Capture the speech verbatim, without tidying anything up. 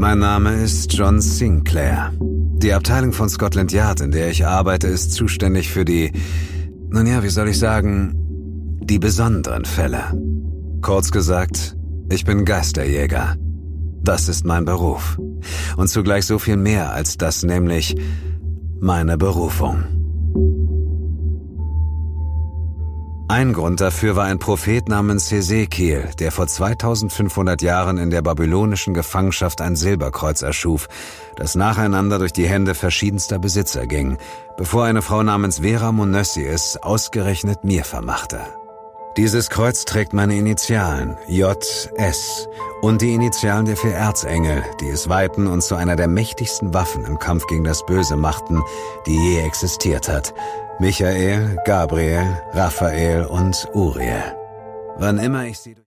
Mein Name ist John Sinclair. Die Abteilung von Scotland Yard, in der ich arbeite, ist zuständig für die, nun ja, wie soll ich sagen, die besonderen Fälle. Kurz gesagt, ich bin Geisterjäger. Das ist mein Beruf. Und zugleich so viel mehr als das, nämlich meine Berufung. Ein Grund dafür war ein Prophet namens Hesekiel, der vor zweitausendfünfhundert Jahren in der babylonischen Gefangenschaft ein Silberkreuz erschuf, das nacheinander durch die Hände verschiedenster Besitzer ging, bevor eine Frau namens Vera Munössi es ausgerechnet mir vermachte. Dieses Kreuz trägt meine Initialen, J S, und die Initialen der vier Erzengel, die es weihten und zu einer der mächtigsten Waffen im Kampf gegen das Böse machten, die je existiert hat. Michael, Gabriel, Raphael und Uriel. Wann immer ich sie